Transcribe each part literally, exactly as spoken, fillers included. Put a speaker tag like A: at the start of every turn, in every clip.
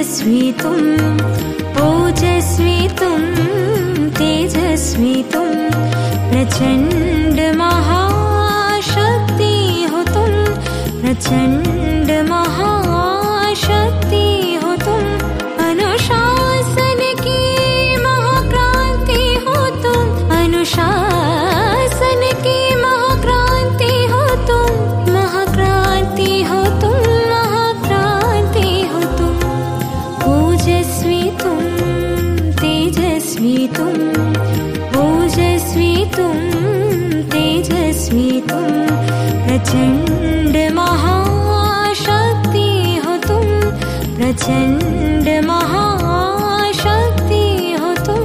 A: तेजस्वी तुम, ओजस्वी तुम, तेजस्वी तुम, प्रचंड महाशक्ति हो तुम, प्रचंड महाशक्ति हो तुम, अनुशासन की महाक्रांति हो तुम, अनुशासन की महाक्रांति हो तुम, महाक्रांति हो तुम, महाक्रांति हो तुम, ओजस्वी तुम, तेजस्वी तुम, ओजस्वी तुम, तेजस्वी तुम, प्रचंड महाशक्ति हो तुम, प्रचंड महाशक्ति हो तुम।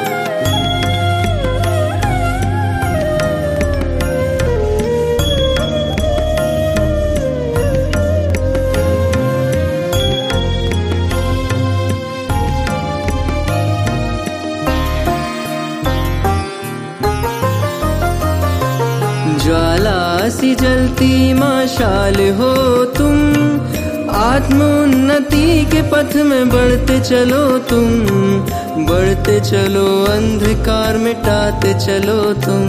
B: ज्वाला सी जलती मशाल हो तुम, आत्मोन्नति के पथ में बढ़ते चलो तुम, बढ़ते चलो अंधकार मिटाते चलो तुम।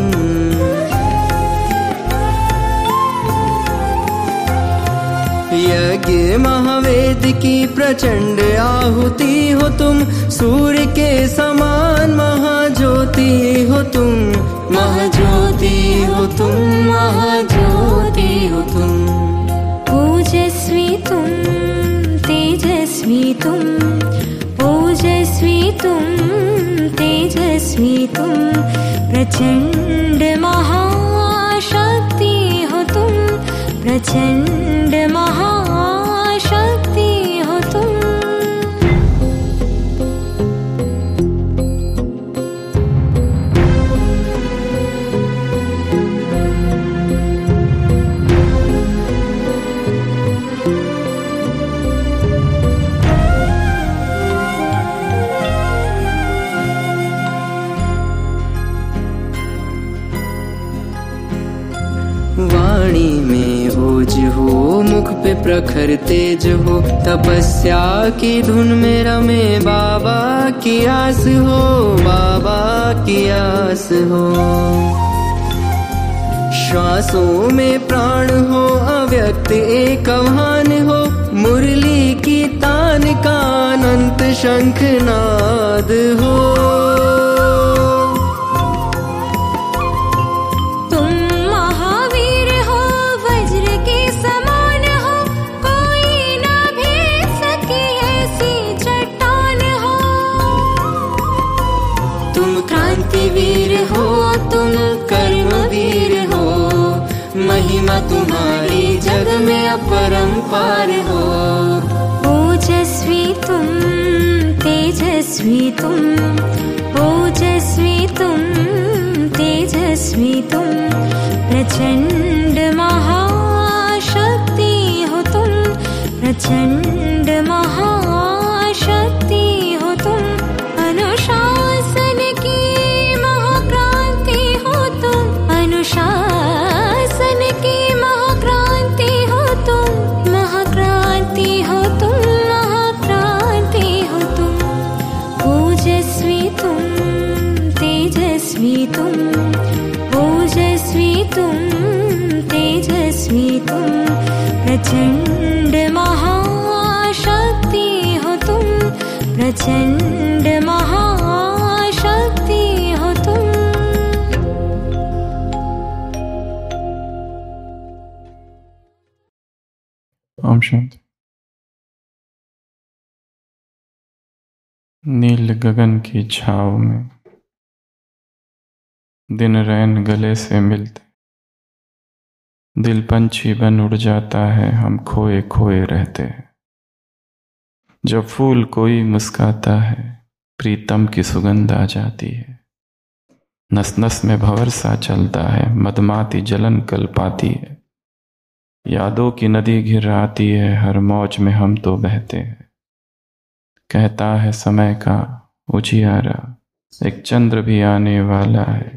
B: यज्ञ महावेद की प्रचंड आहुति हो तुम, सूर्य के समान महाज्योति हो तुम, महाज्योति हो तुम, महाज्योति हो तुम,
A: ओजस्वी तुम, तेजस्वी तुम, ओजस्वी तुम, तेजस्वी तुम, प्रचंड महाशक्ति हो तुम, प्रचंड महाशक्ति हो तुम।
B: वाणी में ओज हो, मुख पे प्रखर तेज हो, तपस्या की धुन में रमे बाबा की आस हो, बाबा की आस हो। श्वासों में प्राण हो, अव्यक्त एक आह्वान हो, मुरली की तान का अनंत शंखनाद हो।
A: वीर हो तुम, कर्मवीर हो, महिमा तुम्हारी जग में अपरंपार हो। ओजस्वी तुम, तेजस्वी तुम, ओजस्वी तुम, तेजस्वी तुम, प्रचंड महाशक्ति हो तुम, प्रचंड महाशक्ति हो तुम, अनुशासन की अनुशासन की महाक्रांति हो तुम, महाक्रांति हो तुम, महाक्रांति हो तुम, ओजस्वी तुम, तेजस्वी तुम, ओजस्वी तुम, तेजस्वी तुम, प्रचंड महाशक्ति हो तुम, प्रचंड महाशक्ति हो तुम।
C: ओम शांति। नील गगन की छाव में दिन रैन गले से मिलते, दिल पंछी बन उड़ जाता है, हम खोए खोए रहते हैं। जब फूल कोई मुस्काता है, प्रीतम की सुगंध आ जाती है। नस नस में भंवर सा चलता है, मदमाती जलन कल पाती है। यादों की नदी घिर आती है, हर मौज में हम तो बहते हैं। कहता है समय का उजियारा, एक चंद्र भी आने वाला है।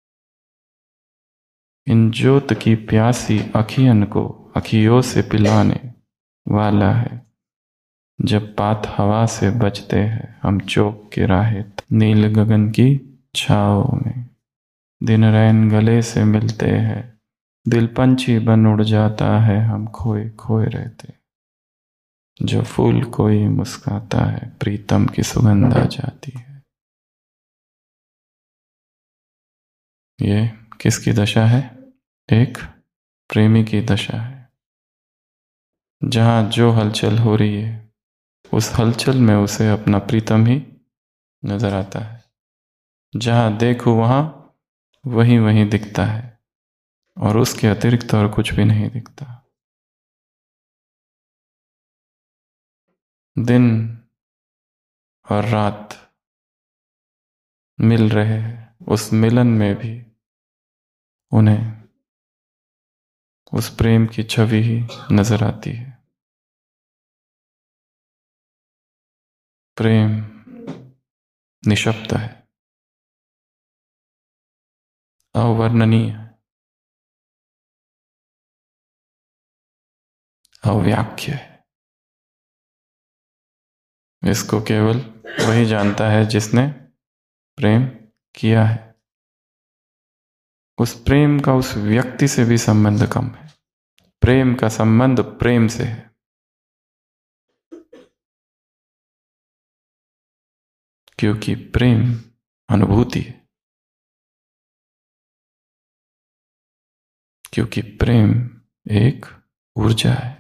C: इन ज्योत की प्यासी अखियन को अखियों से पिलाने वाला है। जब पात हवा से बजते हैं हम चौक के राहे, नील गगन की छाओं में दिन रैन गले से मिलते हैं, दिल पंछी बन उड़ जाता है, हम खोए खोए रहते। जो फूल कोई मुस्काता है प्रीतम की सुगंध आ जाती है। ये किसकी दशा है? एक प्रेमी की दशा है, जहां जो हलचल हो रही है उस हलचल में उसे अपना प्रीतम ही नजर आता है। जहां देखो वहां वही वही दिखता है और उसके अतिरिक्त और कुछ भी नहीं दिखता। दिन और रात मिल रहे हैं, उस मिलन में भी उन्हें उस प्रेम की छवि ही नजर आती है। प्रेम निशब्द है, अवर्णनीय, अव्याख्य है। इसको केवल वही जानता है जिसने प्रेम किया है। उस प्रेम का उस व्यक्ति से भी संबंध कम है। प्रेम का संबंध प्रेम से है। क्योंकि प्रेम अनुभूति है, क्योंकि प्रेम एक ऊर्जा है।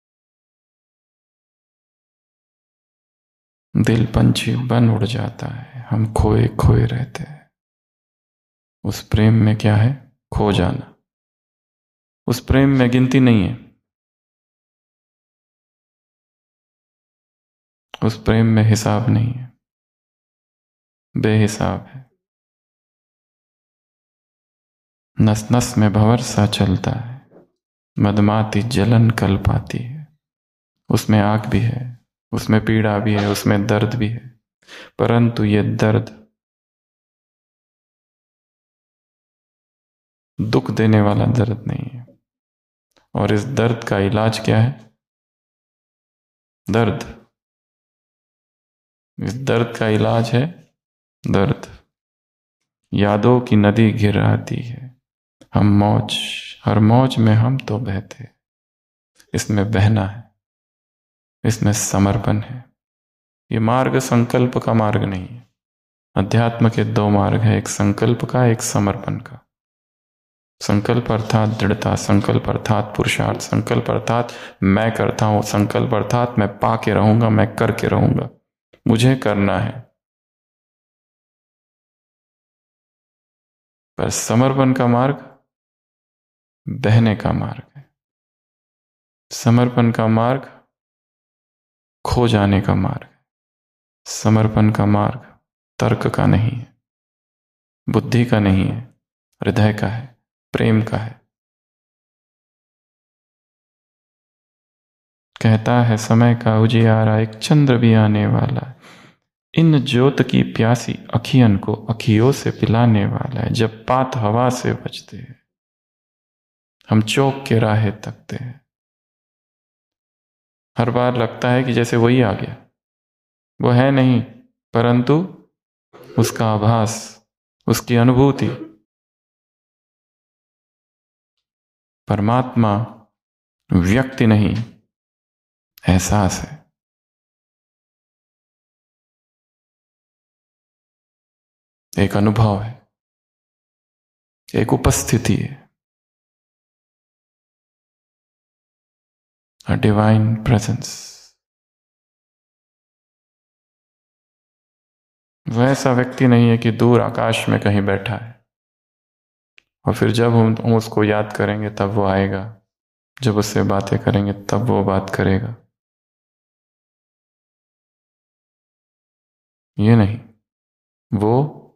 C: दिल पंछी बन उड़ जाता है, हम खोए खोए रहते हैं। उस प्रेम में क्या है? खो जाना। उस प्रेम में गिनती नहीं है। उस प्रेम में हिसाब नहीं है, बेहिसाब है। नस नस में भंवर सा चलता है, मदमाती जलन कल पाती है। उसमें आग भी है, उसमें पीड़ा भी है, उसमें दर्द भी है, परंतु ये दर्द दुख देने वाला दर्द नहीं है। और इस दर्द का इलाज क्या है? दर्द। इस दर्द का इलाज है दर्द। यादों की नदी घिर आती है, हम मौज, हर मौज में हम तो बहते। इसमें बहना है, इसमें समर्पण है। ये मार्ग संकल्प का मार्ग नहीं है। अध्यात्म के दो मार्ग है, एक संकल्प का, एक समर्पण का। संकल्प अर्थात दृढ़ता, संकल्प अर्थात पुरुषार्थ, संकल्प अर्थात मैं करता हूं, संकल्प अर्थात मैं पाके रहूंगा, मैं करके रहूंगा, मुझे करना है। पर समर्पण का मार्ग बहने का मार्ग है। समर्पण का मार्ग खो जाने का मार्ग है। समर्पण का मार्ग तर्क का नहीं है, बुद्धि का नहीं है, हृदय का है, प्रेम का है। कहता है समय का उजियारा, एक चंद्र भी आने वाला है। इन ज्योत की प्यासी अखियन को अखियों से पिलाने वाला है। जब पात हवा से बजते हैं हम चौक के राहे तकते हैं। हर बार लगता है कि जैसे वही आ गया, वो है नहीं, परंतु उसका आभास, उसकी अनुभूति। परमात्मा व्यक्ति नहीं, एहसास है। एक अनुभव है, एक उपस्थिति है, अ डिवाइन प्रेजेंस। वह ऐसा व्यक्ति नहीं है कि दूर आकाश में कहीं बैठा है और फिर जब हम हम उसको याद करेंगे तब वो आएगा, जब उससे बातें करेंगे तब वो बात करेगा। ये नहीं, वो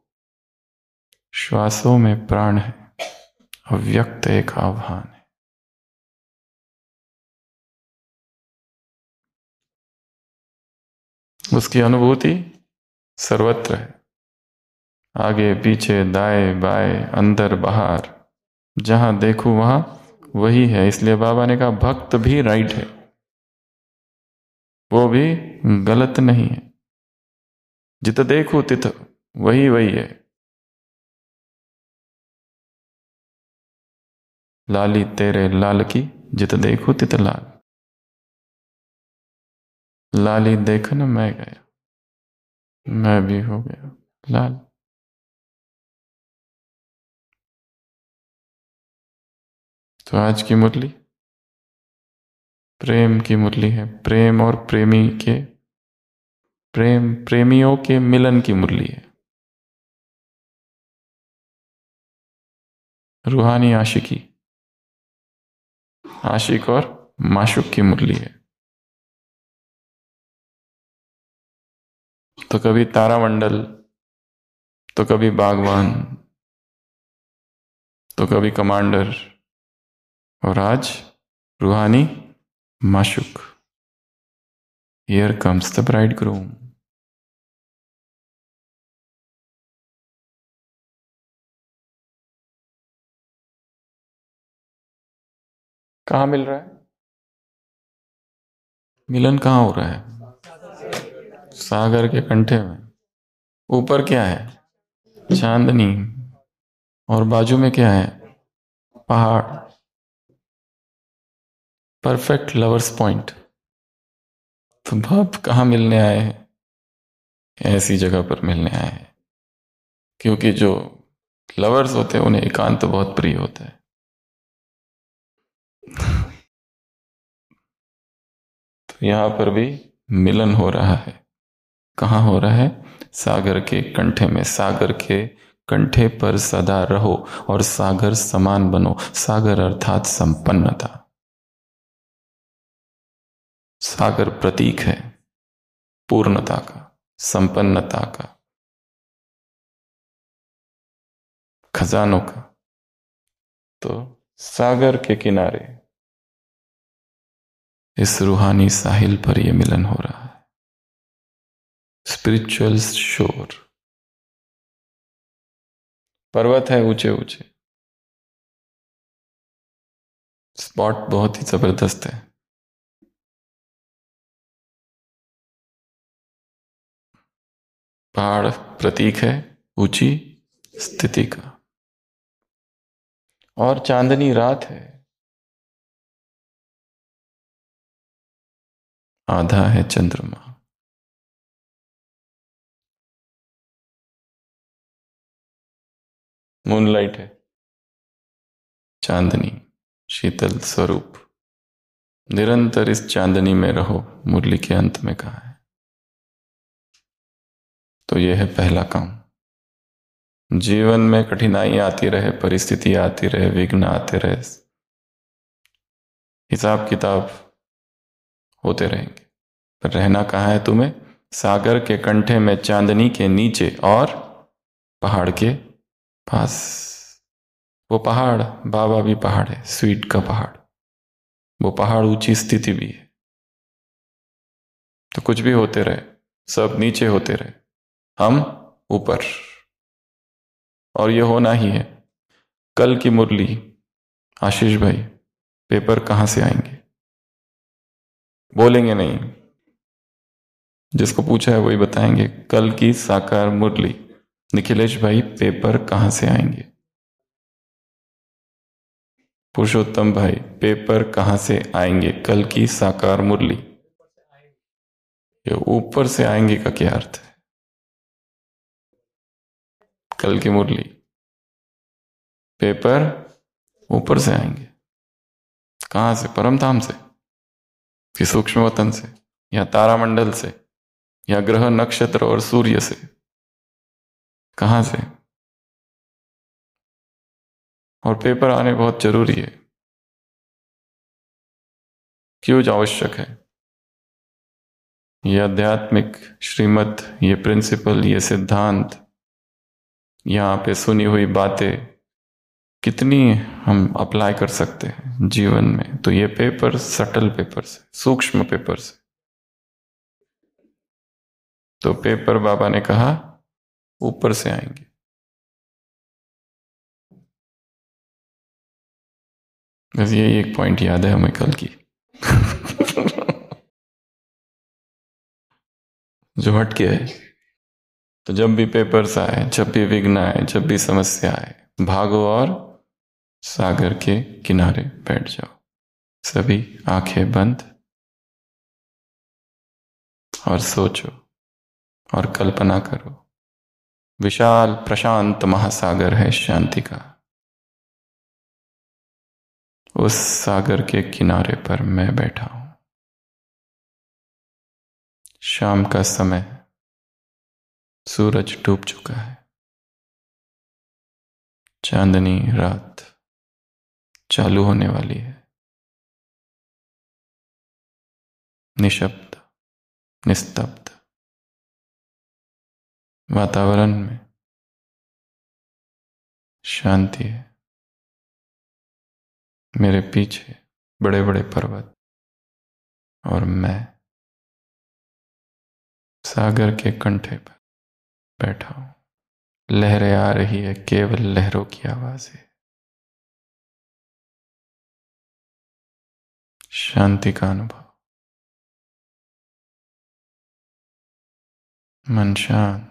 C: श्वासों में प्राण है, अव्यक्त एक आह्वान है। उसकी अनुभूति सर्वत्र है, आगे पीछे दाएं बाएं अंदर बाहर, जहां देखो वहां वही है। इसलिए बाबा ने कहा भक्त भी राइट है। वो भी गलत नहीं है। जित देखो तित वही वही है। लाली तेरे लाल की जित देखो तित लाल। लाली देखन मैं गया, मैं भी हो गया लाल। तो आज की मुरली प्रेम की मुरली है। प्रेम और प्रेमी के प्रेम प्रेमियों के मिलन की मुरली है। रूहानी आशिकी, आशिक और माशुक की मुरली है। तो कभी तारामंडल, तो कभी बागवान, तो कभी कमांडर, और आज रूहानी माशुक। Here comes the bridegroom. कहाँ मिल रहा है? मिलन कहाँ हो रहा है? सागर के कंठे में। ऊपर क्या है? चांदनी। और बाजू में क्या है? पहाड़। Perfect lovers point. तो बाप कहाँ मिलने आए हैं? ऐसी जगह पर मिलने आए हैं, क्योंकि जो लवर्स होते हैं उन्हें एकांत बहुत प्रिय होता है। तो यहां पर भी मिलन हो रहा है। कहाँ हो रहा है? सागर के कंठे में। सागर के कंठे पर सदा रहो और सागर समान बनो। सागर अर्थात संपन्नता। सागर प्रतीक है पूर्णता का, संपन्नता का, खजानों का। तो सागर के किनारे इस रूहानी साहिल पर यह मिलन हो रहा है। स्पिरिचुअल शोर। पर्वत है ऊंचे ऊंचे, स्पॉट बहुत ही जबरदस्त है। पहाड़ प्रतीक है ऊंची स्थिति का। और चांदनी रात है, आधा है चंद्रमा। मूनलाइट है, चांदनी, शीतल स्वरूप। निरंतर इस चांदनी में रहो, मुरली के अंत में कहा है। तो यह है पहला काम। जीवन में कठिनाई आती रहे, परिस्थिति आती रहे, विघ्न आते रहे, हिसाब किताब होते रहेंगे, पर रहना कहाँ है तुम्हें? सागर के कंठे में, चांदनी के नीचे और पहाड़ के पास। वो पहाड़ बाबा भी पहाड़ है, स्वीट का पहाड़। वो पहाड़ ऊंची स्थिति भी है। तो कुछ भी होते रहे, सब नीचे होते रहे, हम ऊपर। और ये होना ही है। कल की मुरली, आशीष भाई, पेपर कहाँ से आएंगे? बोलेंगे नहीं, जिसको पूछा है वही बताएंगे। कल की साकार मुरली, निखिलेश भाई, पेपर कहाँ से आएंगे? पुरुषोत्तम भाई, पेपर कहाँ से आएंगे? कल की साकार मुरली। ये ऊपर से आएंगे का क्या अर्थ है? कल की मुरली, पेपर ऊपर से आएंगे। कहां से? परम धाम से, कि सूक्ष्म वतन से, या तारामंडल से, या ग्रह नक्षत्र और सूर्य से? कहां से? और पेपर आने बहुत जरूरी है। क्यों आवश्यक है? ये आध्यात्मिक श्रीमत, ये प्रिंसिपल, ये सिद्धांत, यहां पे सुनी हुई बातें कितनी हम अप्लाई कर सकते हैं जीवन में? तो ये पेपर सटल पेपर से, सूक्ष्म पेपर से। तो पेपर बाबा ने कहा ऊपर से आएंगे। बस यही एक पॉइंट याद है हमें कल की। जो हटके है। तो जब भी पेपर्स आए, जब भी विघ्न आए, जब भी समस्या आए, भागो और सागर के किनारे बैठ जाओ। सभी आंखें बंद और सोचो और कल्पना करो, विशाल प्रशांत महासागर है शांति का। उस सागर के किनारे पर मैं बैठा हूं। शाम का समय है, सूरज डूब चुका है, चांदनी रात चालू होने वाली है। निशब्द, निस्तब्ध वातावरण में शांति है। मेरे पीछे बड़े बड़े पर्वत और मैं सागर के कंठे पर बैठा हूं। लहरें आ रही है, केवल लहरों की आवाज है। शांति का अनुभव, मन शांत।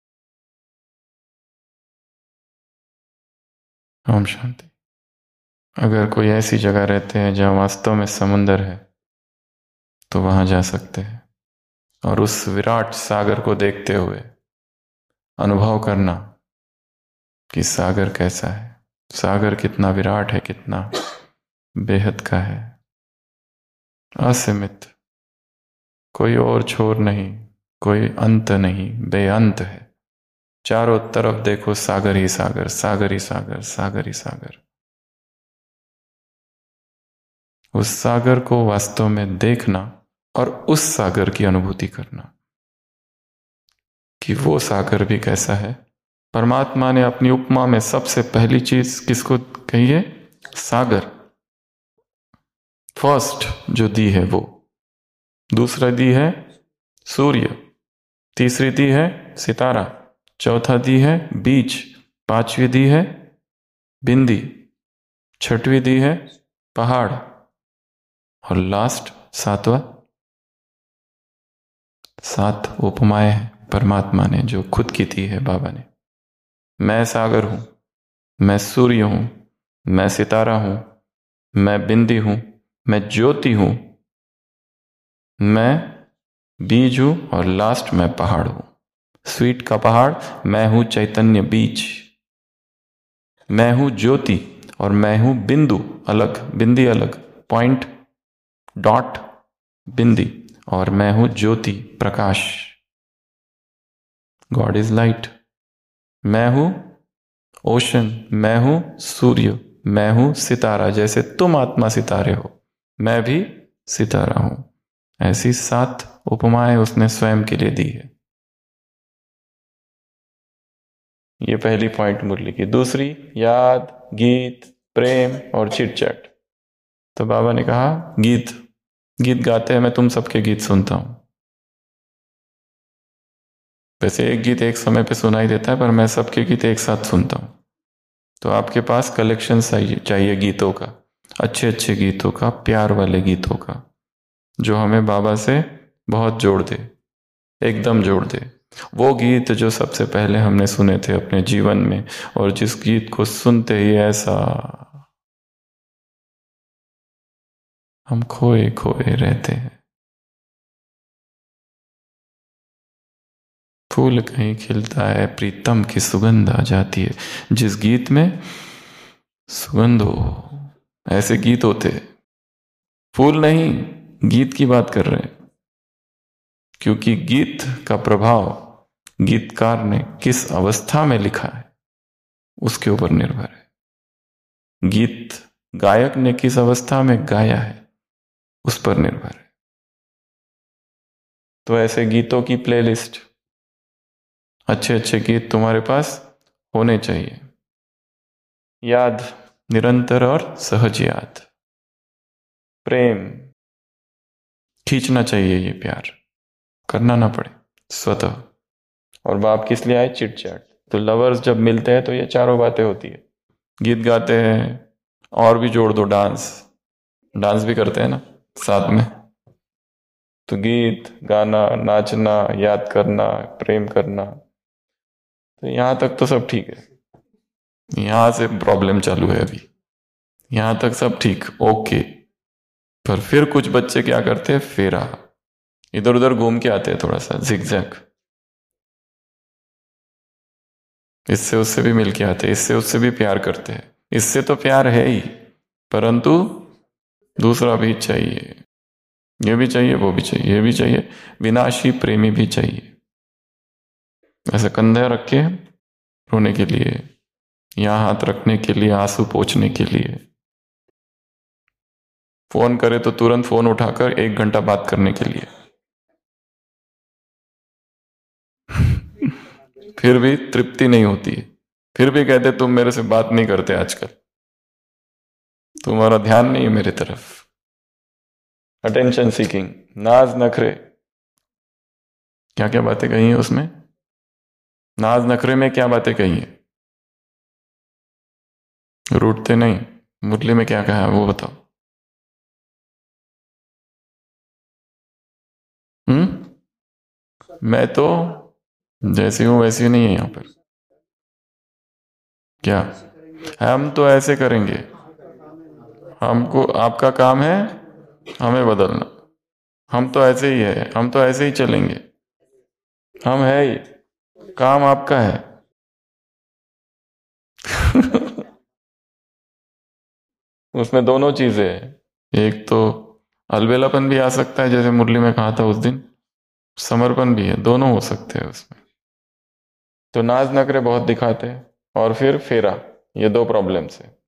C: ओम शांति। अगर कोई ऐसी जगह रहते हैं जहां वास्तव में समुंदर है तो वहां जा सकते हैं और उस विराट सागर को देखते हुए अनुभव करना कि सागर कैसा है, सागर कितना विराट है, कितना बेहद का है, असीमित, कोई और छोर नहीं, कोई अंत नहीं, बेअंत है। चारों तरफ देखो सागर ही सागर, सागर ही सागर, सागर ही सागर। उस सागर को वास्तव में देखना और उस सागर की अनुभूति करना कि वो सागर भी कैसा है। परमात्मा ने अपनी उपमा में सबसे पहली चीज किसको कही है? सागर। फर्स्ट जो दी है वो, दूसरा दी है सूर्य, तीसरी दी है सितारा, चौथा दी है बीज, पांचवी दी है बिंदी, छठवीं दी है पहाड़ और लास्ट सातवां। सात उपमाएं हैं परमात्मा ने जो खुद की दी है बाबा ने। मैं सागर हूं, मैं सूर्य हूं, मैं सितारा हूं, मैं बिंदी हूं, मैं ज्योति हूं, मैं बीज हूं और लास्ट मैं पहाड़ हूं। स्वीट का पहाड़ मैं हूं, चैतन्य बीज मैं हूं, ज्योति और मैं हूं बिंदु अलग, बिंदी अलग, पॉइंट डॉट बिंदी, और मैं हूं ज्योति प्रकाश, गॉड इज लाइट। मैं हूं ओशन, मैं हूं सूर्य, मैं हूं सितारा। जैसे तुम आत्मा सितारे हो, मैं भी सितारा हूं। ऐसी सात उपमाएं उसने स्वयं के लिए दी है। ये पहली पॉइंट मुरली की। दूसरी याद, गीत, प्रेम और चिट चैट। तो बाबा ने कहा गीत, गीत गाते हैं, मैं तुम सबके गीत सुनता हूं। वैसे एक गीत एक समय पे सुनाई देता है, पर मैं सबके गीत एक साथ सुनता हूं। तो आपके पास कलेक्शन चाहिए गीतों का, अच्छे अच्छे गीतों का, प्यार वाले गीतों का, जो हमें बाबा से बहुत जोड़ दे, एकदम जोड़ दे। वो गीत जो सबसे पहले हमने सुने थे अपने जीवन में, और जिस गीत को सुनते ही ऐसा हम खोए खोए रहते हैं। फूल कहीं खिलता है, प्रीतम की सुगंध आ जाती है। जिस गीत में सुगंध हो, ऐसे गीत होते। फूल नहीं, गीत की बात कर रहे हैं, क्योंकि गीत का प्रभाव गीतकार ने किस अवस्था में लिखा है उसके ऊपर निर्भर है। गीत गायक ने किस अवस्था में गाया है उस पर निर्भर है। तो ऐसे गीतों की प्लेलिस्ट, अच्छे अच्छे गीत तुम्हारे पास होने चाहिए। याद, निरंतर और सहज याद। प्रेम, खींचना चाहिए, ये प्यार करना ना पड़े स्वतः। और बाप किस लिए आए? Chit chat. तो लवर्स जब मिलते हैं तो ये चारों बातें होती है। गीत गाते हैं और भी जोड़ दो डांस, डांस भी करते हैं ना साथ में। तो गीत गाना, नाचना, याद करना, प्रेम करना, तो यहां तक तो सब ठीक है। यहां से प्रॉब्लम चालू है अभी। यहां तक सब ठीक, ओके। पर फिर कुछ बच्चे क्या करते हैं, फेरा, इधर उधर घूम के आते हैं, थोड़ा सा जिगजैग, इससे उससे भी मिल के आते हैं, इससे उससे भी प्यार करते हैं। इससे तो प्यार है ही, परंतु दूसरा भी चाहिए, ये भी चाहिए, वो भी चाहिए, ये भी चाहिए, विनाशी प्रेमी भी चाहिए। ऐसे कंधे रख के रोने के लिए, यहां हाथ रखने के लिए, आंसू पोंछने के लिए, फोन करे तो तुरंत फोन उठाकर एक घंटा बात करने के लिए। फिर भी तृप्ति नहीं होती है, फिर भी कहते तुम मेरे से बात नहीं करते आजकल, तुम्हारा ध्यान नहीं है मेरी तरफ। अटेंशन सीकिंग, नाज नखरे, क्या क्या बातें कही है उसमें, नाज नखरे में क्या बातें कही है, रूठते नहीं, मुरली में क्या कहा है वो बताओ। हम्म मैं तो जैसी हूं वैसी नहीं है यहां पर, क्या हम तो ऐसे करेंगे, हमको, आपका काम है हमें बदलना, हम तो ऐसे ही है, हम तो ऐसे ही चलेंगे, हम है ही, काम आपका है। उसमें दोनों चीजें हैं, एक तो अलबेलापन भी आ सकता है, जैसे मुरली में कहा था उस दिन, समर्पण भी है, दोनों हो सकते हैं उसमें। तो नाज नखरे बहुत दिखाते हैं, और फिर फेरा, ये दो प्रॉब्लम्स है।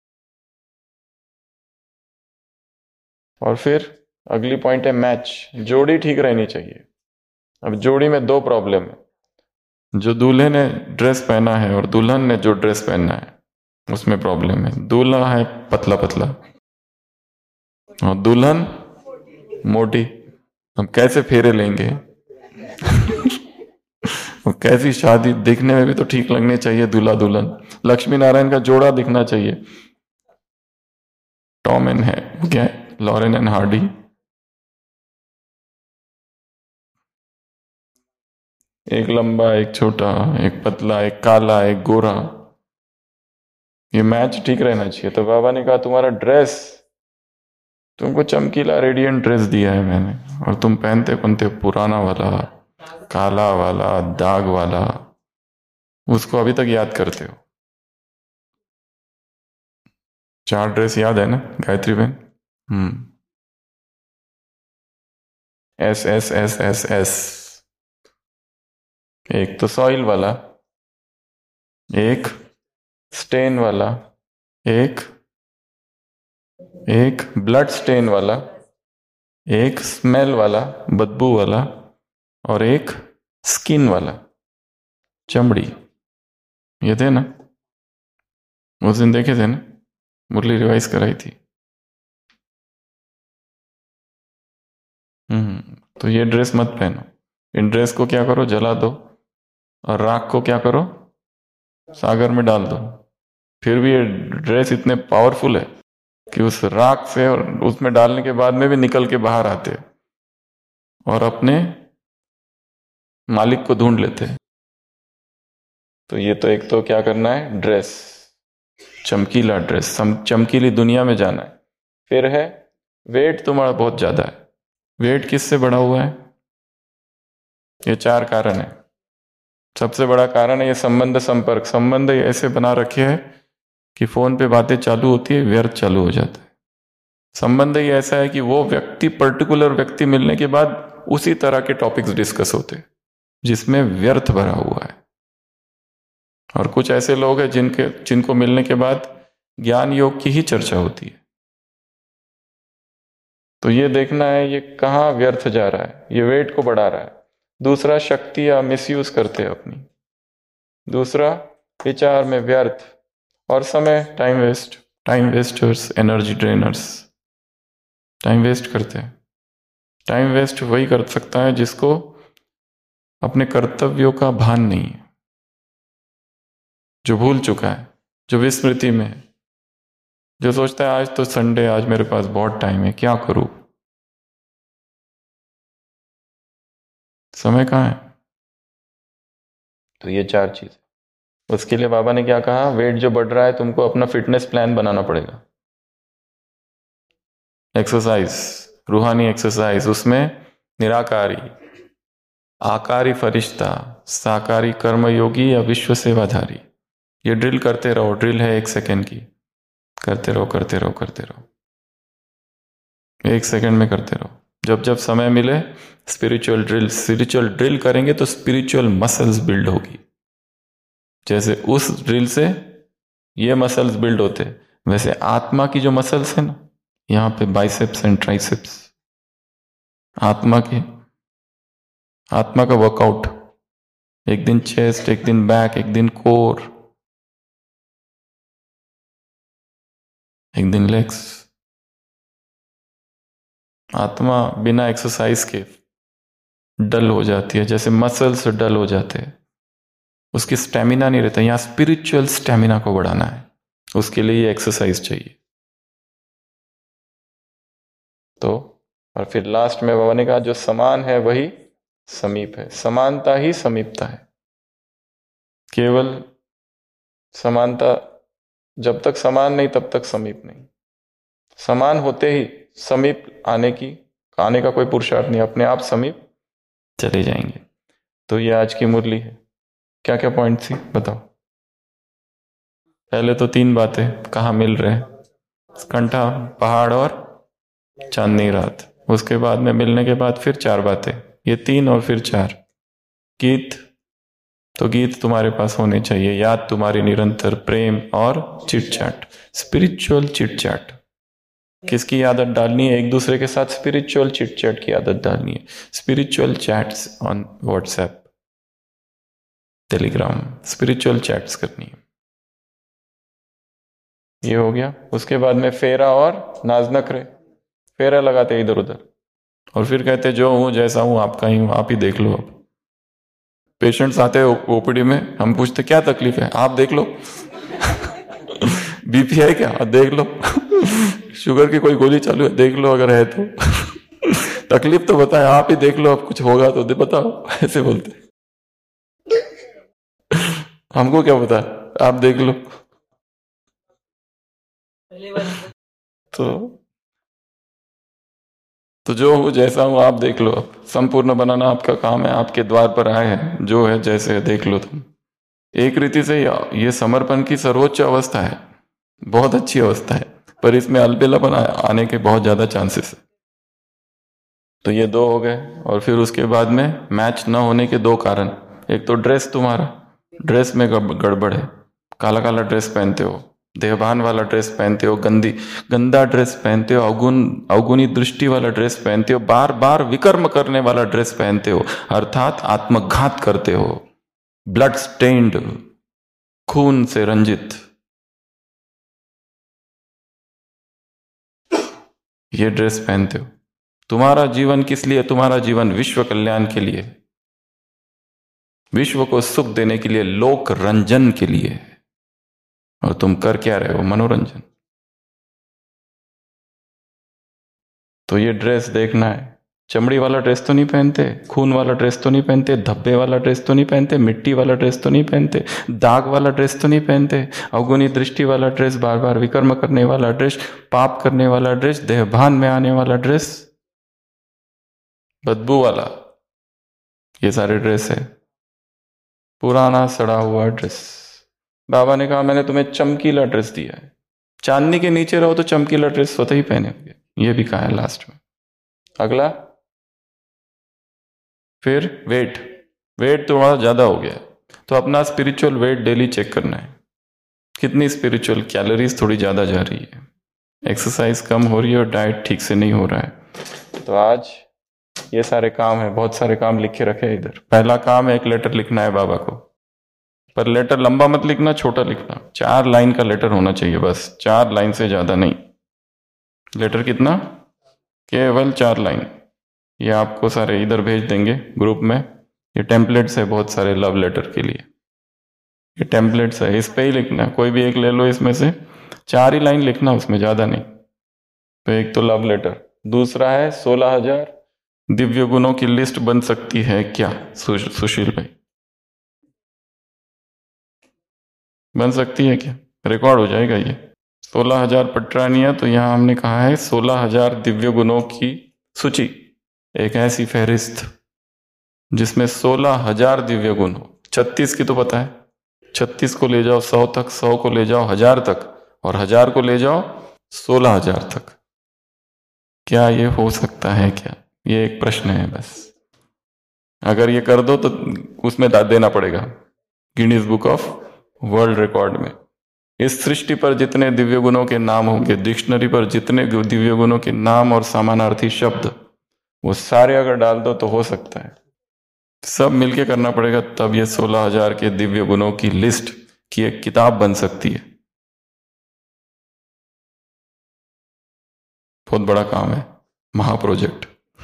C: और फिर अगली पॉइंट है मैच, जोड़ी ठीक रहनी चाहिए। अब जोड़ी में दो प्रॉब्लम है, जो दूल्हे ने ड्रेस पहना है और दुल्हन ने जो ड्रेस पहनना है उसमें प्रॉब्लम है। दूल्हा है पतला पतला और दुल्हन मोटी, हम कैसे फेरे लेंगे? और कैसी शादी, देखने में भी तो ठीक लगने चाहिए दूल्हा दुल्हन, लक्ष्मी नारायण का जोड़ा दिखना चाहिए। टॉम एंड है क्या है, लॉरेन एंड हार्डी, एक लंबा एक छोटा, एक पतला एक काला एक गोरा, ये मैच ठीक रहना चाहिए। तो बाबा ने कहा तुम्हारा ड्रेस, तुमको चमकीला रेडियंट ड्रेस दिया है मैंने, और तुम पहनते पहनते पुराना वाला, काला वाला, दाग वाला, उसको अभी तक याद करते हो। चार ड्रेस याद है ना गायत्री बहन? हम्म yes yes yes yes yes, एक तो सॉइल वाला, एक स्टेन वाला, एक एक ब्लड स्टेन वाला, एक स्मेल वाला, बदबू वाला, और एक स्किन वाला, चमड़ी। ये थे ना उस दिन, देखे थे ना, मुरली रिवाइज कराई थी। हम्म तो ये ड्रेस मत पहनो, इन ड्रेस को क्या करो, जला दो, और राख को क्या करो, सागर में डाल दो। फिर भी ये ड्रेस इतने पावरफुल है कि उस राख से और उसमें डालने के बाद में भी निकल के बाहर आते हैं और अपने मालिक को ढूंढ लेते हैं। तो ये तो एक तो क्या करना है, ड्रेस, चमकीला ड्रेस, चमकीली दुनिया में जाना है। फिर है वेट तुम्हारा बहुत ज्यादा है। वेट किससे बढ़ा हुआ है? ये चार कारण है। सबसे बड़ा कारण है ये संबंध संपर्क, संबंध ऐसे बना रखे है कि फोन पे बातें चालू होती है, व्यर्थ चालू हो जाता है। संबंध ही ऐसा है कि वो व्यक्ति, पर्टिकुलर व्यक्ति मिलने के बाद उसी तरह के टॉपिक्स डिस्कस होते हैं जिसमें व्यर्थ भरा हुआ है। और कुछ ऐसे लोग हैं जिनके जिनको मिलने के बाद ज्ञान योग की ही चर्चा होती है। तो ये देखना है ये कहाँ व्यर्थ जा रहा है, ये वेट को बढ़ा रहा है। दूसरा, शक्ति या मिसयूज करते हैं अपनी। दूसरा, विचार में व्यर्थ, और समय, time waste, time wasters, energy drainers, time waste करते हैं। टाइम वेस्ट वही कर सकता है जिसको अपने कर्तव्यों का भान नहीं है, जो भूल चुका है, जो विस्मृति में है, जो सोचता है आज तो संडे, आज मेरे पास बहुत टाइम है, क्या करूं। समय कहाँ है? तो ये चार चीज। उसके लिए बाबा ने क्या कहा, वेट जो बढ़ रहा है तुमको अपना फिटनेस प्लान बनाना पड़ेगा। एक्सरसाइज, रूहानी एक्सरसाइज, उसमें निराकारी, आकारी फरिश्ता, साकारी कर्मयोगी या विश्व सेवाधारी, ये ड्रिल करते रहो। ड्रिल है एक सेकेंड की, करते रहो करते रहो करते रहो, एक सेकेंड में करते रहो। जब जब समय मिले स्पिरिचुअल ड्रिल, स्पिरिचुअल ड्रिल करेंगे तो स्पिरिचुअल मसल्स बिल्ड होगी। जैसे उस ड्रिल से ये मसल्स बिल्ड होते, वैसे आत्मा की जो मसल्स है ना, यहां पे बाइसेप्स एंड ट्राइसेप्स, आत्मा के, आत्मा का वर्कआउट, एक दिन चेस्ट, एक दिन बैक, एक दिन कोर, एक दिन लेग्स। आत्मा बिना एक्सरसाइज के डल हो जाती है, जैसे मसल्स डल हो जाते हैं, उसकी स्टेमिना नहीं रहता। यहां स्पिरिचुअल स्टेमिना को बढ़ाना है, उसके लिए ये एक्सरसाइज चाहिए। तो और फिर लास्ट में बाबा ने कहा जो समान है वही समीप है, समानता ही समीपता है। केवल समानता, जब तक समान नहीं तब तक समीप नहीं। समान होते ही समीप आने की आने का कोई पुरुषार्थ नहीं, अपने आप समीप चले जाएंगे। तो ये आज की मुरली है। क्या क्या पॉइंट थी बताओ? पहले तो तीन बातें कहाँ मिल रहे हैं, कंठा, पहाड़ और चांदनी रात। उसके बाद में मिलने के बाद फिर चार बातें, ये तीन और फिर चार। गीत, तो गीत तुम्हारे पास होने चाहिए, याद तुम्हारी निरंतर, प्रेम और chit chat, spiritual chit chat. किसकी आदत डालनी है? एक दूसरे के साथ स्पिरिचुअल चिट चैट की आदत डालनी है। Spiritual chats on WhatsApp, Telegram, spiritual chats करनी है। ये हो गया। उसके बाद में फेरा और नाज नखरे, फेरा लगाते इधर उधर और फिर कहते जो हूं जैसा हूं आपका ही हूं, आप ही देख लो। अब पेशेंट्स आते हैं ओपीडी में, हम पूछते क्या तकलीफ है, आप देख लो। बीपी है क्या, देख लो। शुगर की कोई गोली चालू है, देख लो अगर है तो। तकलीफ तो बताए, आप ही देख लो, अब कुछ होगा तो दे बताओ, ऐसे बोलते। हमको क्या पता, आप देख लो। तो तो जो हूं जैसा हूं आप देख लो। अब संपूर्ण बनाना आपका काम है, आपके द्वार पर आए हैं, जो है जैसे है देख लो तुम। एक रीति से ये समर्पण की सर्वोच्च अवस्था है, बहुत अच्छी अवस्था है, पर इसमें अलबेलापन आने के बहुत ज्यादा चांसेस है। तो ये दो हो गए। और फिर उसके बाद में मैच न होने के दो कारण, एक तो ड्रेस, तुम्हारा ड्रेस में गड़बड़ है, काला काला ड्रेस पहनते हो, देहभान वाला ड्रेस पहनते हो, गंदी गंदा ड्रेस पहनते हो, अवगुण अवगुणी दृष्टि वाला ड्रेस पहनते हो, बार बार विकर्म करने वाला ड्रेस पहनते हो, अर्थात आत्मघात करते हो, ब्लड स्टेन्ड, खून से रंजित ये ड्रेस पहनते हो। तुम्हारा जीवन किस लिए? तुम्हारा जीवन विश्व कल्याण के लिए, विश्व को सुख देने के लिए, लोक रंजन के लिए। और तुम कर क्या रहे हो? मनोरंजन। तो ये ड्रेस देखना है, चमड़ी वाला ड्रेस तो नहीं पहनते, खून वाला ड्रेस तो नहीं पहनते, धब्बे वाला ड्रेस तो नहीं पहनते, मिट्टी वाला ड्रेस तो नहीं पहनते, दाग वाला ड्रेस तो नहीं पहनते, अवगुणी दृष्टि वाला ड्रेस, बार बार विकर्म करने वाला ड्रेस, पाप करने वाला ड्रेस, देहभान में आने वाला ड्रेस, बदबू वाला, ये सारे ड्रेस है। पुराना सड़ा हुआ ड्रेस। बाबा ने कहा मैंने तुम्हें चमकीला ड्रेस दिया है, चांदनी के नीचे रहो तो चमकीला ड्रेस स्वतः ही पहने होंगे, ये भी कहा है लास्ट में। अगला, फिर वेट, वेट थोड़ा ज्यादा हो गया तो अपना स्पिरिचुअल वेट डेली चेक करना है, कितनी स्पिरिचुअल कैलोरीज थोड़ी ज्यादा जा रही है, एक्सरसाइज कम हो रही है और डाइट ठीक से नहीं हो रहा है। तो आज ये सारे काम है, बहुत सारे काम लिख के रखे इधर। पहला काम है एक लेटर लिखना है बाबा को, पर लेटर लंबा मत लिखना, छोटा लिखना, चार लाइन का लेटर होना चाहिए बस, चार लाइन से ज्यादा नहीं। लेटर कितना? केवल चार लाइन। ये आपको सारे इधर भेज देंगे ग्रुप में, ये टेम्पलेट्स है बहुत सारे लव लेटर के लिए, ये टेम्पलेट्स है, इस पे ही लिखना, कोई भी एक ले लो, इसमें से चार ही लाइन लिखना, उसमें ज्यादा नहीं। तो एक तो लव लेटर, दूसरा है सोलह हजार दिव्य गुणों की लिस्ट बन सकती है क्या सुशील भाई? बन सकती है क्या? रिकॉर्ड हो जाएगा ये। सोलह हजार पटरानियां, तो यहां हमने कहा है सोलह हजार दिव्य गुणों की सूची, एक ऐसी फहरिस्त जिसमें सोलह हजार दिव्य गुण हो। छत्तीस की तो पता है, छत्तीस को ले जाओ सौ तक, सौ को ले जाओ हजार तक, और हजार को ले जाओ सोलह हजार तक। क्या ये हो सकता है क्या? ये एक प्रश्न है बस। अगर ये कर दो तो उसमें दाद देना पड़ेगा Guinness book of world record में। इस सृष्टि पर जितने दिव्य गुणों के नाम होंगे, डिक्शनरी पर जितने दिव्य गुणों के नाम और समानार्थी शब्द, वो सारे अगर डाल दो तो हो सकता है। सब मिलके करना पड़ेगा, तब ये सोलह हजार के दिव्य गुणों की लिस्ट की एक किताब बन सकती है। बहुत बड़ा काम है, महाप्रोजेक्ट।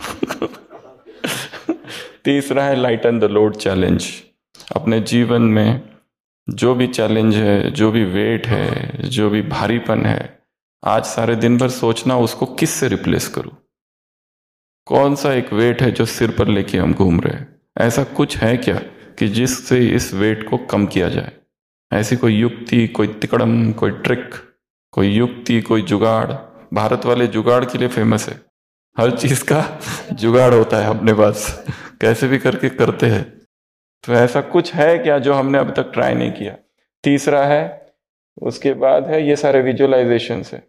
C: तीसरा है लाइटन द लोड चैलेंज। अपने जीवन में जो भी चैलेंज है, जो भी वेट है, जो भी भारीपन है, आज सारे दिन भर सोचना उसको किस से रिप्लेस करूं। कौन सा एक वेट है जो सिर पर लेके हम घूम रहे हैं? ऐसा कुछ है क्या कि जिससे इस वेट को कम किया जाए? ऐसी कोई युक्ति, कोई तिकड़म, कोई ट्रिक, कोई युक्ति, कोई जुगाड़? भारत वाले जुगाड़ के लिए फेमस है, हर चीज का जुगाड़ होता है अपने पास, कैसे भी करके करते हैं। तो ऐसा कुछ है क्या जो हमने अभी तक ट्राई नहीं किया? तीसरा है, उसके बाद है ये सारे विजुअलाइजेशन है,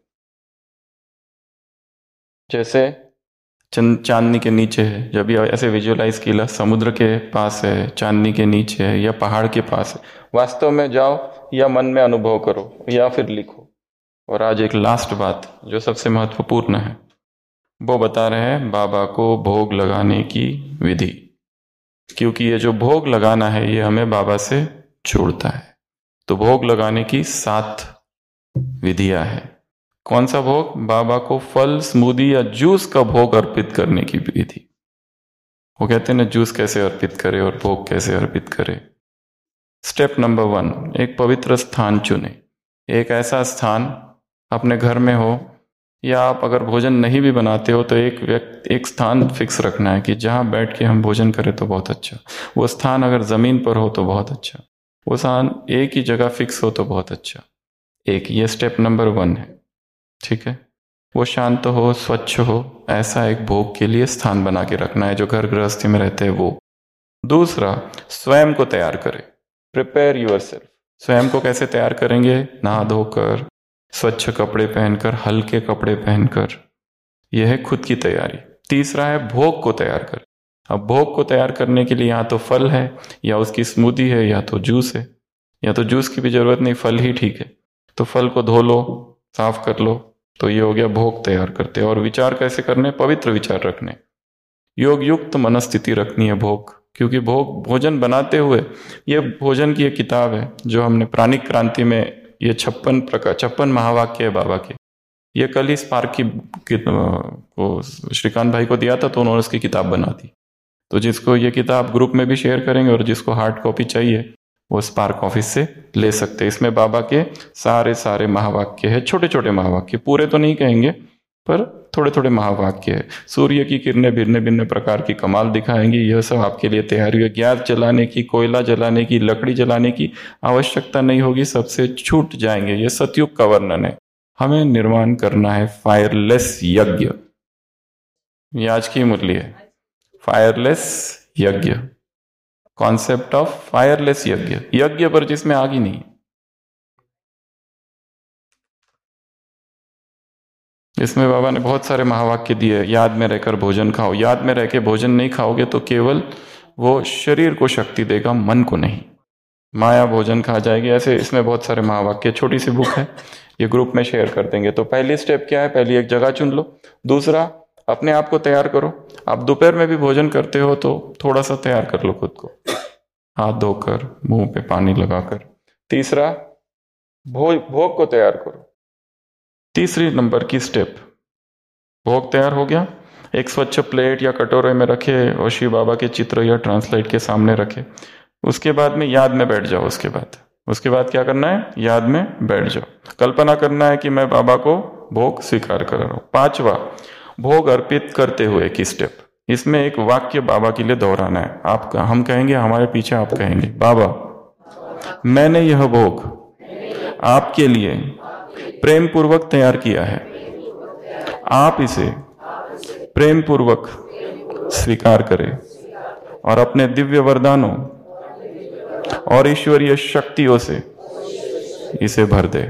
C: जैसे चांदनी के नीचे है, जब ये ऐसे विजुअलाइज किया समुद्र के पास है, चांदनी के नीचे है, या पहाड़ के पास है, वास्तव में जाओ या मन में अनुभव करो या फिर लिखो। और आज एक लास्ट बात जो सबसे महत्वपूर्ण है, वो बता रहे हैं बाबा को भोग लगाने की विधि, क्योंकि ये जो भोग लगाना है ये हमें बाबा से जोड़ता है। तो भोग लगाने की सात विधियां हैं। कौन सा भोग? बाबा को फल, स्मूदी या जूस का भोग अर्पित करने की विधि। वो कहते हैं ना, जूस कैसे अर्पित करे और भोग कैसे अर्पित करे। स्टेप नंबर वन, एक पवित्र स्थान चुने। एक ऐसा स्थान अपने घर में हो, या आप अगर भोजन नहीं भी बनाते हो तो एक व्यक्ति एक स्थान फिक्स रखना है कि जहां बैठ के हम भोजन करें तो बहुत अच्छा। वो स्थान अगर जमीन पर हो तो बहुत अच्छा, वो स्थान एक ही जगह फिक्स हो तो बहुत अच्छा। एक ये स्टेप नंबर वन है, ठीक है। वो शांत हो, स्वच्छ हो, ऐसा एक भोग के लिए स्थान बना के रखना है जो घर गृहस्थी में रहते हैं वो। दूसरा, स्वयं को तैयार करें, प्रिपेयर यूर सेल्फ। स्वयं को कैसे तैयार करेंगे? नहा धोकर, स्वच्छ कपड़े पहनकर, हल्के कपड़े पहनकर, यह है खुद की तैयारी। तीसरा है भोग को तैयार कर। अब भोग को तैयार करने के लिए या तो फल है, या उसकी स्मूदी है, या तो जूस है। या तो जूस की भी जरूरत नहीं, फल ही ठीक है। तो फल को धो लो, साफ कर लो, तो ये हो गया भोग तैयार करते। और विचार कैसे करने? पवित्र विचार रखने, योग युक्त मनस्थिति रखनी है भोग, क्योंकि भोग भोजन बनाते हुए, ये भोजन की एक किताब है जो हमने प्राणिक क्रांति में, ये छप्पन प्रकार छप्पन महावाक्य है बाबा के। ये कल ही स्पार्क की को श्रीकांत भाई को दिया था तो उन्होंने उसकी किताब बना दी। तो जिसको ये किताब ग्रुप में भी शेयर करेंगे और जिसको हार्ड कॉपी चाहिए वो स्पार्क ऑफिस से ले सकते हैं। इसमें बाबा के सारे सारे महावाक्य है, छोटे छोटे महावाक्य, पूरे तो नहीं कहेंगे पर थोड़े थोड़े महावाक्य है। सूर्य की किरणें भिन्न भिन्न प्रकार की कमाल दिखाएंगी। यह सब आपके लिए तैयारी है। गैस जलाने की, कोयला जलाने की, लकड़ी जलाने की आवश्यकता नहीं होगी, सबसे छूट जाएंगे। यह सतयुग का वर्णन है। हमें निर्माण करना है फायरलेस यज्ञ। ये आज की मुरली है, फायरलेस यज्ञ, कॉन्सेप्ट ऑफ फायरलेस यज्ञ, यज्ञ पर जिसमें आग ही नहीं है। इसमें बाबा ने बहुत सारे महावाक्य दिए। याद में रहकर भोजन खाओ। याद में रह के भोजन नहीं खाओगे तो केवल वो शरीर को शक्ति देगा, मन को नहीं। माया भोजन खा जाएगी। ऐसे इसमें बहुत सारे महावाक्य, छोटी सी बुक है, ये ग्रुप में शेयर कर देंगे। तो पहली स्टेप क्या है? पहली एक जगह चुन लो। दूसरा, अपने आप को तैयार करो। आप दोपहर में भी भोजन करते हो तो थोड़ा सा तैयार कर लो खुद को, हाथ धोकर, मुंह पे पानी लगाकर। तीसरा, भोग भोग को तैयार करो। तीसरी नंबर की स्टेप, भोग तैयार हो गया, एक स्वच्छ प्लेट या कटोरे में रखे और शिव बाबा के चित्र या ट्रांसलाइट के सामने रखे। उसके बाद में याद में बैठ जाओ। उसके बाद उसके बाद क्या करना है? याद में बैठ जाओ। कल्पना करना है कि मैं बाबा को भोग स्वीकार कर रहा हूं। पांचवा, भोग अर्पित करते हुए की स्टेप, इसमें एक वाक्य बाबा के लिए दोहराना है। आप हम कहेंगे, हमारे पीछे आप कहेंगे, बाबा मैंने यह भोग आपके लिए प्रेम पूर्वक तैयार किया है, आप इसे प्रेम पूर्वक स्वीकार करें और अपने दिव्य वरदानों और ईश्वरीय शक्तियों से इसे भर दे।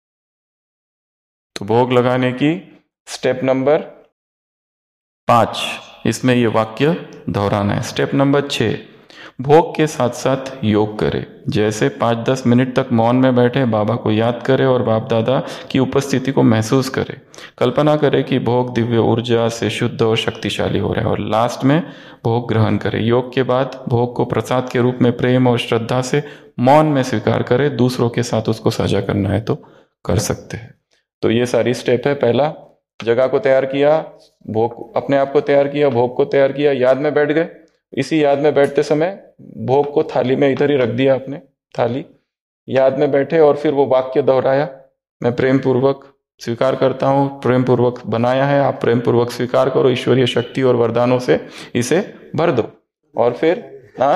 C: तो भोग लगाने की स्टेप नंबर पांच, इसमें ये वाक्य दोहराना है। स्टेप नंबर छह, भोग के साथ साथ योग करे। जैसे पाँच दस मिनट तक मौन में बैठे बाबा को याद करे और बाप दादा की उपस्थिति को महसूस करे। कल्पना करे कि भोग दिव्य ऊर्जा से शुद्ध और शक्तिशाली हो रहा है और लास्ट में भोग ग्रहण करे। योग के बाद भोग को प्रसाद के रूप में प्रेम और श्रद्धा से मौन में स्वीकार करे। दूसरों के साथ उसको साझा करना है तो कर सकते हैं। तो ये सारी स्टेप है। पहला, जगह को तैयार किया, भोग अपने आप को तैयार किया, भोग को तैयार किया, याद में बैठ गए। इसी याद में बैठते समय भोग को थाली में इधर ही रख दिया आपने, थाली याद में बैठे और फिर वो वाक्य दोहराया, मैं प्रेम पूर्वक स्वीकार करता हूँ, प्रेम पूर्वक बनाया है, आप प्रेम पूर्वक स्वीकार करो, ईश्वरीय शक्ति और वरदानों से इसे भर दो। और फिर हाँ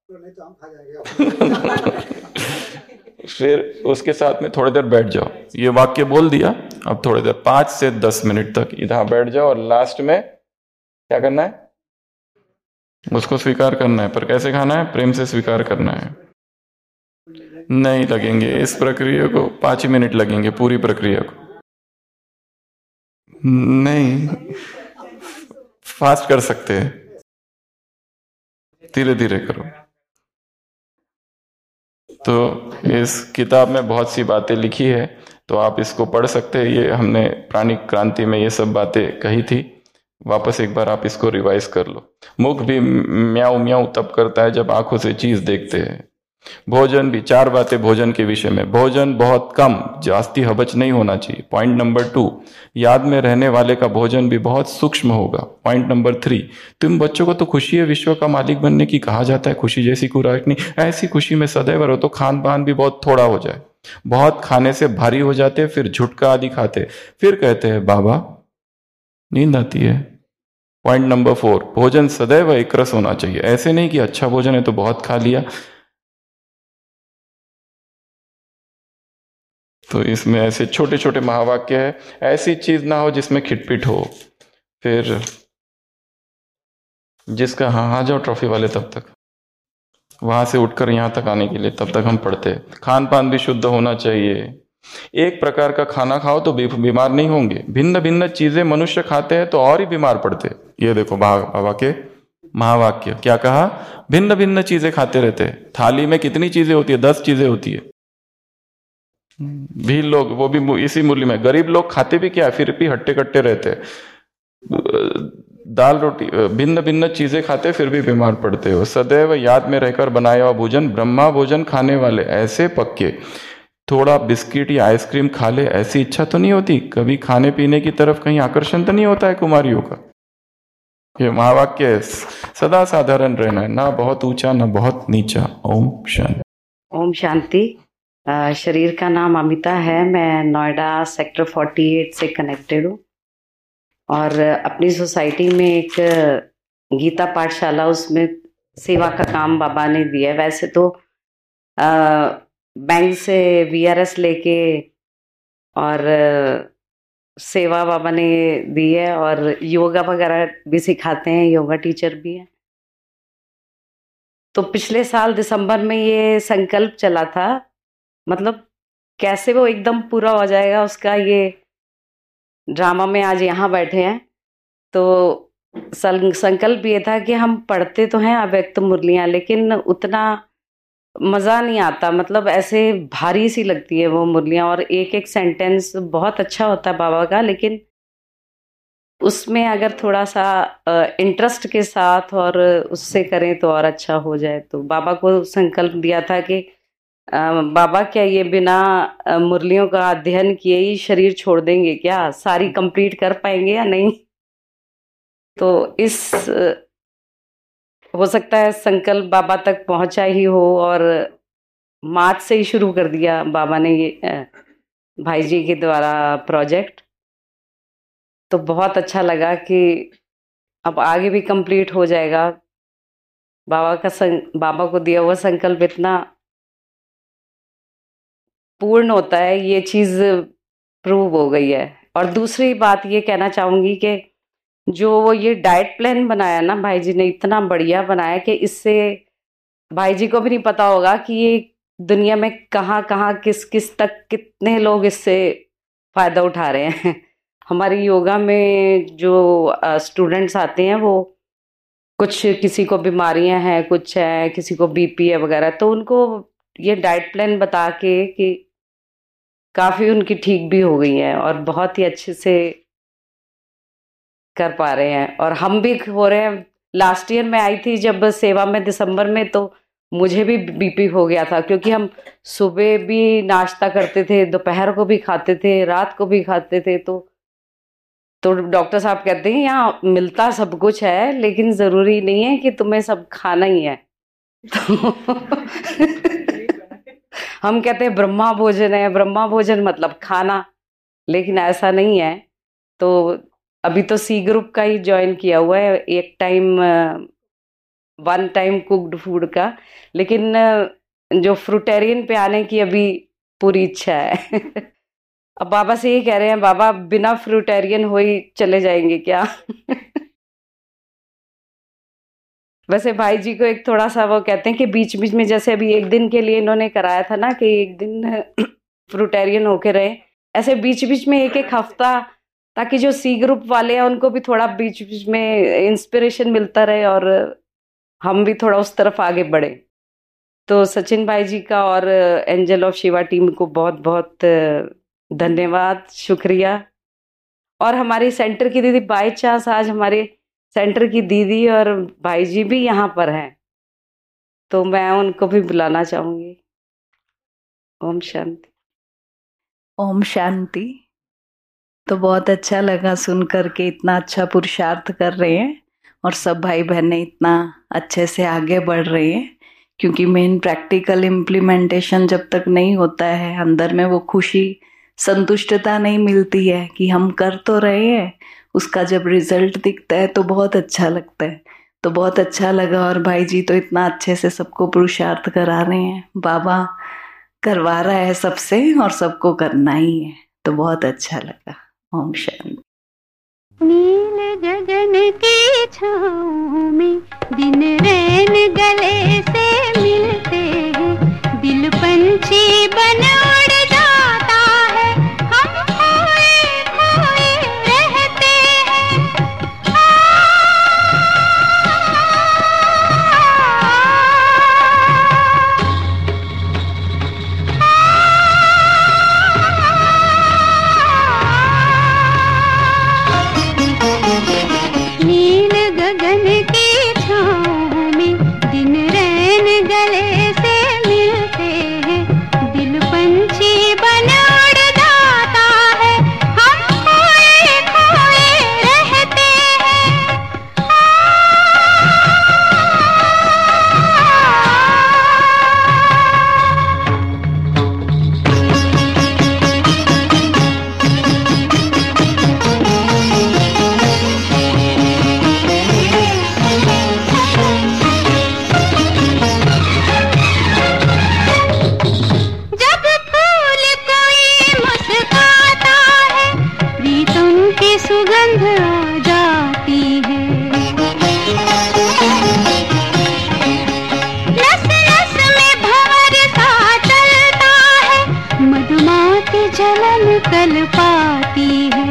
C: फिर उसके साथ में थोड़ी देर बैठ जाओ। ये वाक्य बोल दिया, अब थोड़ी देर पांच से दस मिनट तक इधर बैठ जाओ और लास्ट में क्या करना है, उसको स्वीकार करना है। पर कैसे खाना है, प्रेम से स्वीकार करना है। नहीं लगेंगे इस प्रक्रिया को, पांच ही मिनट लगेंगे पूरी प्रक्रिया को। नहीं, फास्ट कर सकते हैं, धीरे धीरे करो। तो इस किताब में बहुत सी बातें लिखी है, तो आप इसको पढ़ सकते हैं। ये हमने प्राणिक क्रांति में ये सब बातें कही थी, वापस एक बार आप इसको रिवाइज कर लो। मुख भी म्याऊ म्याऊ तब करता है जब आंखों से चीज देखते हैं। भोजन भी, चार बातें भोजन के विषय में। भोजन बहुत कम, जास्ती हबच नहीं होना चाहिए। पॉइंट नंबर टू, याद में रहने वाले का भोजन भी बहुत सूक्ष्म होगा। पॉइंट नंबर थ्री, तुम बच्चों को तो खुशी है विश्व का मालिक बनने की कहा जाता है, खुशी जैसी खुराक नहीं, ऐसी खुशी में सदैव रहो तो खान पान भी बहुत थोड़ा हो जाए। बहुत खाने से भारी हो जाते, फिर झुटका आदि खाते, फिर कहते हैं बाबा नींद आती है। पॉइंट नंबर फोर, भोजन सदैव एक रस होना चाहिए, ऐसे नहीं कि अच्छा भोजन है तो बहुत खा लिया। तो इसमें ऐसे छोटे छोटे महावाक्य है, ऐसी चीज ना हो जिसमें खिटपिट हो। फिर जिसका हाँ हाँ जाओ ट्रॉफी वाले तब तक, वहां से उठकर यहां तक आने के लिए तब तक हम पढ़ते हैं। खान पान भी शुद्ध होना चाहिए, एक प्रकार का खाना खाओ तो बीमार नहीं होंगे। भिन्न भिन्न चीजें मनुष्य खाते हैं तो और ही बीमार पड़ते। ये देखो बाबा के महावाक्य क्या कहा, भिन्न भिन्न चीजें खाते रहते हैं। थाली में कितनी चीजें होती है, दस चीजें होती है। भी लोग, वो भी इसी मूल्य में, गरीब लोग खाते भी क्या, फिर भी हट्टे कट्टे रहते हैं। दाल रोटी भिन्न भिन्न चीजें खाते फिर भी बीमार पड़ते हो। सदैव याद में रहकर बनाया हुआ भोजन, ब्रह्मा भोजन खाने वाले ऐसे पक्के, थोड़ा बिस्किट या आइसक्रीम खा ले ऐसी इच्छा तो नहीं होती। कभी खाने पीने की तरफ कहीं आकर्षण तो नहीं होता है कुमारियों का। ये महावाक्य है, सदा साधारण रहना है, ना बहुत ऊंचा ना बहुत नीचा। ओम शांति।
D: ओम शांति। शरीर का नाम अमिता है, मैं नोएडा सेक्टर अड़तालीस से कनेक्टेड हूँ और अपनी सोसाइटी में एक गीता पाठशाला, उसमें सेवा का काम बाबा ने दिया है। वैसे तो आ, बैंक से वीआरएस लेके और सेवा बाबा ने दी है और योगा वगैरह भी सिखाते हैं, योगा टीचर भी है। तो पिछले साल दिसंबर में ये संकल्प चला था, मतलब कैसे वो एकदम पूरा हो जाएगा उसका, ये ड्रामा में आज यहाँ बैठे हैं। तो संकल्प ये था कि हम पढ़ते तो हैं अव्यक्त मुरलियाँ, लेकिन उतना मज़ा नहीं आता, मतलब ऐसे भारी सी लगती है वो मुरलियाँ। और एक एक सेंटेंस बहुत अच्छा होता है बाबा का, लेकिन उसमें अगर थोड़ा सा इंटरेस्ट के साथ और उससे करें तो और अच्छा हो जाए। तो बाबा को संकल्प दिया था कि बाबा क्या ये बिना मुरलियों का अध्ययन किए ही शरीर छोड़ देंगे क्या, सारी कंप्लीट कर पाएंगे या नहीं। तो इस हो सकता है संकल्प बाबा तक पहुंचा ही हो और मार्च से ही शुरू कर दिया बाबा ने ये भाई जी के द्वारा प्रोजेक्ट। तो बहुत अच्छा लगा कि अब आगे भी कंप्लीट हो जाएगा। बाबा का संग, बाबा को दिया हुआ संकल्प इतना पूर्ण होता है, ये चीज प्रूव हो गई है। और दूसरी बात ये कहना चाहूंगी कि जो वो ये डाइट प्लान बनाया ना भाई जी ने, इतना बढ़िया बनाया कि इससे भाई जी को भी नहीं पता होगा कि ये दुनिया में कहाँ कहाँ किस किस तक कितने लोग इससे फायदा उठा रहे हैं। हमारी योगा में जो स्टूडेंट्स आते हैं वो कुछ किसी को बीमारियां हैं, कुछ है, किसी को बीपी है वगैरह, तो उनको ये डाइट प्लान बता के कि काफी उनकी ठीक भी हो गई है और बहुत ही अच्छे से कर पा रहे हैं। और हम भी हो रहे हैं। लास्ट ईयर मैं आई थी जब सेवा में दिसंबर में, तो मुझे भी बीपी हो गया था, क्योंकि हम सुबह भी नाश्ता करते थे, दोपहर को भी खाते थे, रात को भी खाते थे। तो तो डॉक्टर साहब कहते हैं यहाँ मिलता सब कुछ है, लेकिन जरूरी नहीं है कि तुम्हें सब खाना ही है। तो हम कहते हैं ब्रह्मा भोजन है, ब्रह्मा भोजन मतलब खाना, लेकिन ऐसा नहीं है। तो अभी तो सी ग्रुप का ही ज्वाइन किया हुआ है, एक time one time cooked food का, लेकिन जो फ्रूटेरियन पे आने की अभी पूरी इच्छा है। अब बाबा से ये कह रहे हैं, बाबा बिना फ्रूटेरियन हो ही चले जाएंगे क्या? वैसे भाई जी को एक थोड़ा सा वो कहते हैं कि बीच बीच में, जैसे अभी एक दिन के लिए इन्होंने कराया था ना कि एक दिन फ्रूटेरियन होके रहे, ऐसे बीच बीच में एक एक हफ्ता, ताकि जो सी ग्रुप वाले हैं उनको भी थोड़ा बीच बीच में इंस्पिरेशन मिलता रहे और हम भी थोड़ा उस तरफ आगे बढ़े। तो सचिन भाई जी का और एंजल ऑफ शिवा टीम को बहुत बहुत धन्यवाद, शुक्रिया। और हमारी सेंटर की दीदी, बाय चांस आज हमारे सेंटर की दीदी और भाई जी भी यहाँ पर हैं, तो मैं उनको भी बुलाना चाहूंगी। ओम शांति।
E: ओम शांति। तो बहुत अच्छा लगा सुन करके, इतना अच्छा पुरुषार्थ कर रहे हैं और सब भाई बहनें इतना अच्छे से आगे बढ़ रहे हैं, क्योंकि मेन प्रैक्टिकल इम्प्लीमेंटेशन जब तक नहीं होता है, अंदर में वो खुशी संतुष्टता नहीं मिलती है कि हम कर तो रहे हैं, उसका जब रिजल्ट दिखता है तो बहुत अच्छा लगता है। तो बहुत अच्छा लगा। और भाई जी तो इतना अच्छे से सबको पुरुषार्थ करा रहे हैं, बाबा करवा रहा है सबसे और सबको करना ही है, तो बहुत अच्छा लगा। ओम शांति।
A: नील गगन की छाँव में दिन रैन गले से मिलते हैं, दिल पंछी बन उड़ जाता है, हम खोए खोए रहते हैं। नील गगन की छाँव में दिन रैन गले से मिलते हैं, दिल पंछी बन उड़ जाता है, हम खोए खोए रहते हैं। जब फूल कोई मुस्काता है, प्रीतम की सुगंध आ जाती है, नस नस में भंवर सा चलता है, मधुमाती जलन कल पाती है।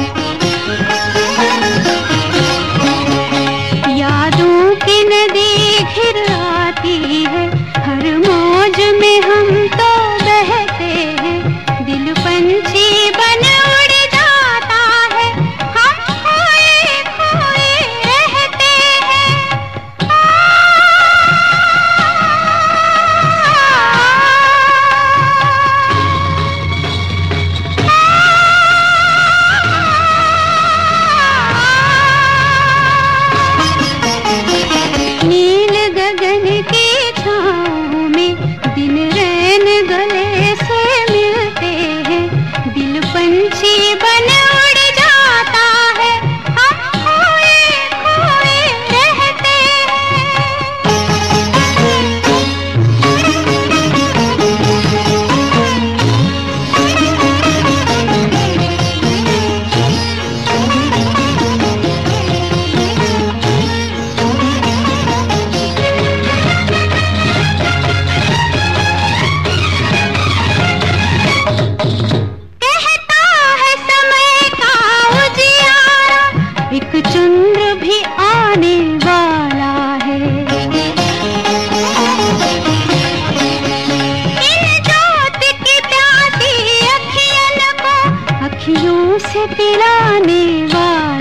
A: यादों की नदी घिर आती है, हर मौज में हम तो बहते हैं, दिल पंछी बन उड़ जाता है, हम खोए खोए रहते हैं। नील गगन की छाँव में दिन रैन गले से मिलते हैं, दिल पंछी बन उड़ जाता है, हम खोए खोए से पिलाने वाला